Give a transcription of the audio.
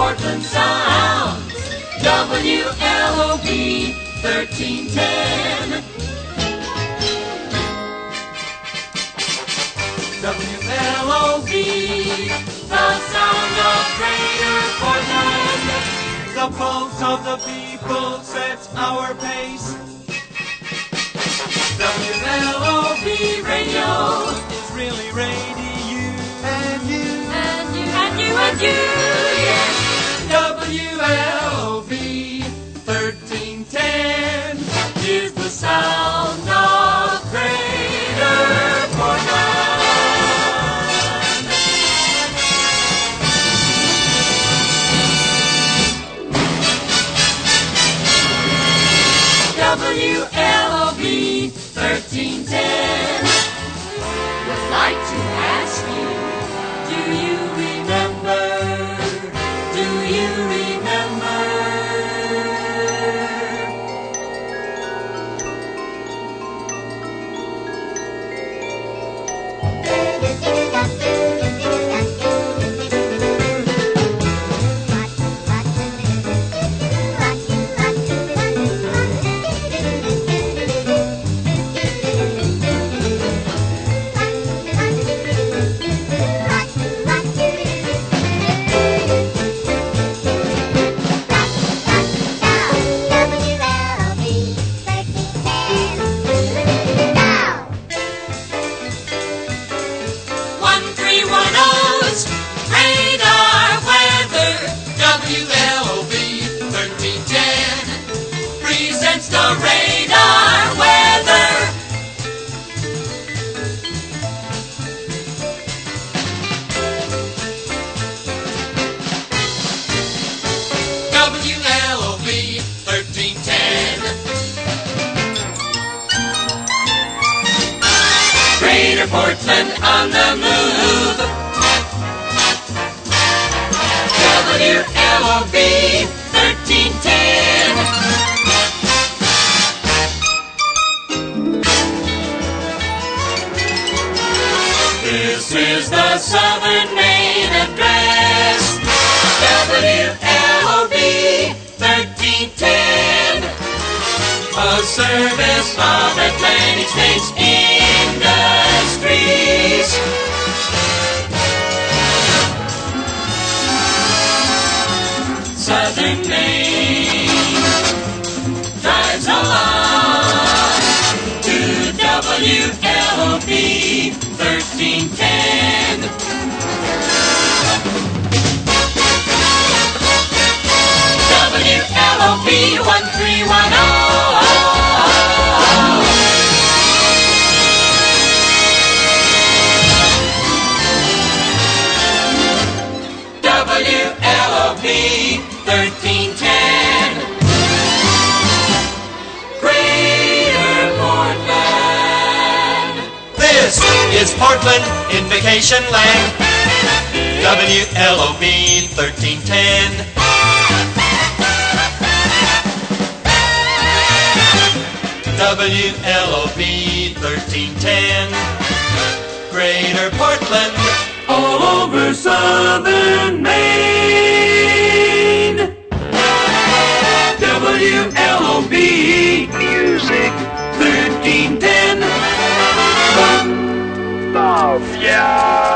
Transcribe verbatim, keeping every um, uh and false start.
Portland sounds. W L O V thirteen ten. W L O V, the sound of Greater Portland. The pulse of the people sets our pace. W L O V radio It's really radio and you and you and you and you, yes. W L O V thirteen ten Is the sound of Greater Portland. W L O V thirteen ten. Would like to ask you, do you remember? Do you remember? Radar weather, W L O V thirteen ten presents the radar weather. W L O V thirteen ten. Greater Portland on the move. W L O V thirteen ten. This is the Southern Maine address. W L O V thirteen ten. A service of Atlantic States Industries. Southern Maine drives along to W L O V thirteen ten. W L O V one three one zero. W L O V thirteen ten. Greater Portland. This is Portland in vacation land. W L O V thirteen ten. W L O V thirteen ten. Greater Portland, all over Southern Maine. W L O V Music thirteen ten. Oh, yeah.